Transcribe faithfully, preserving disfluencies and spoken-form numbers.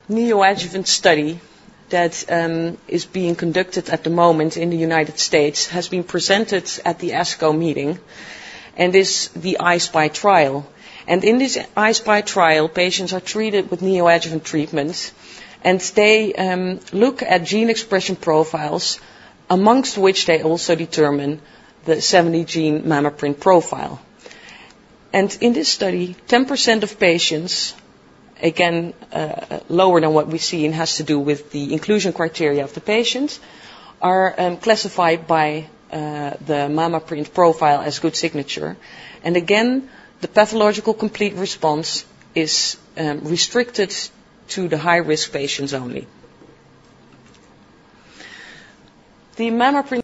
neoadjuvant study that um, is being conducted at the moment in the United States has been presented at the ASCO meeting, and is the I SPY trial. And in this I SPY trial, patients are treated with neoadjuvant treatment, and they um, look at gene expression profiles, amongst which they also determine the seventy gene MammaPrint profile. And in this study, ten percent of patients, again uh, lower than what we see and has to do with the inclusion criteria of the patient, are um, classified by uh, the MammaPrint profile as good signature. And again, the pathological complete response is um, restricted to the high-risk patients only. The MammaPrint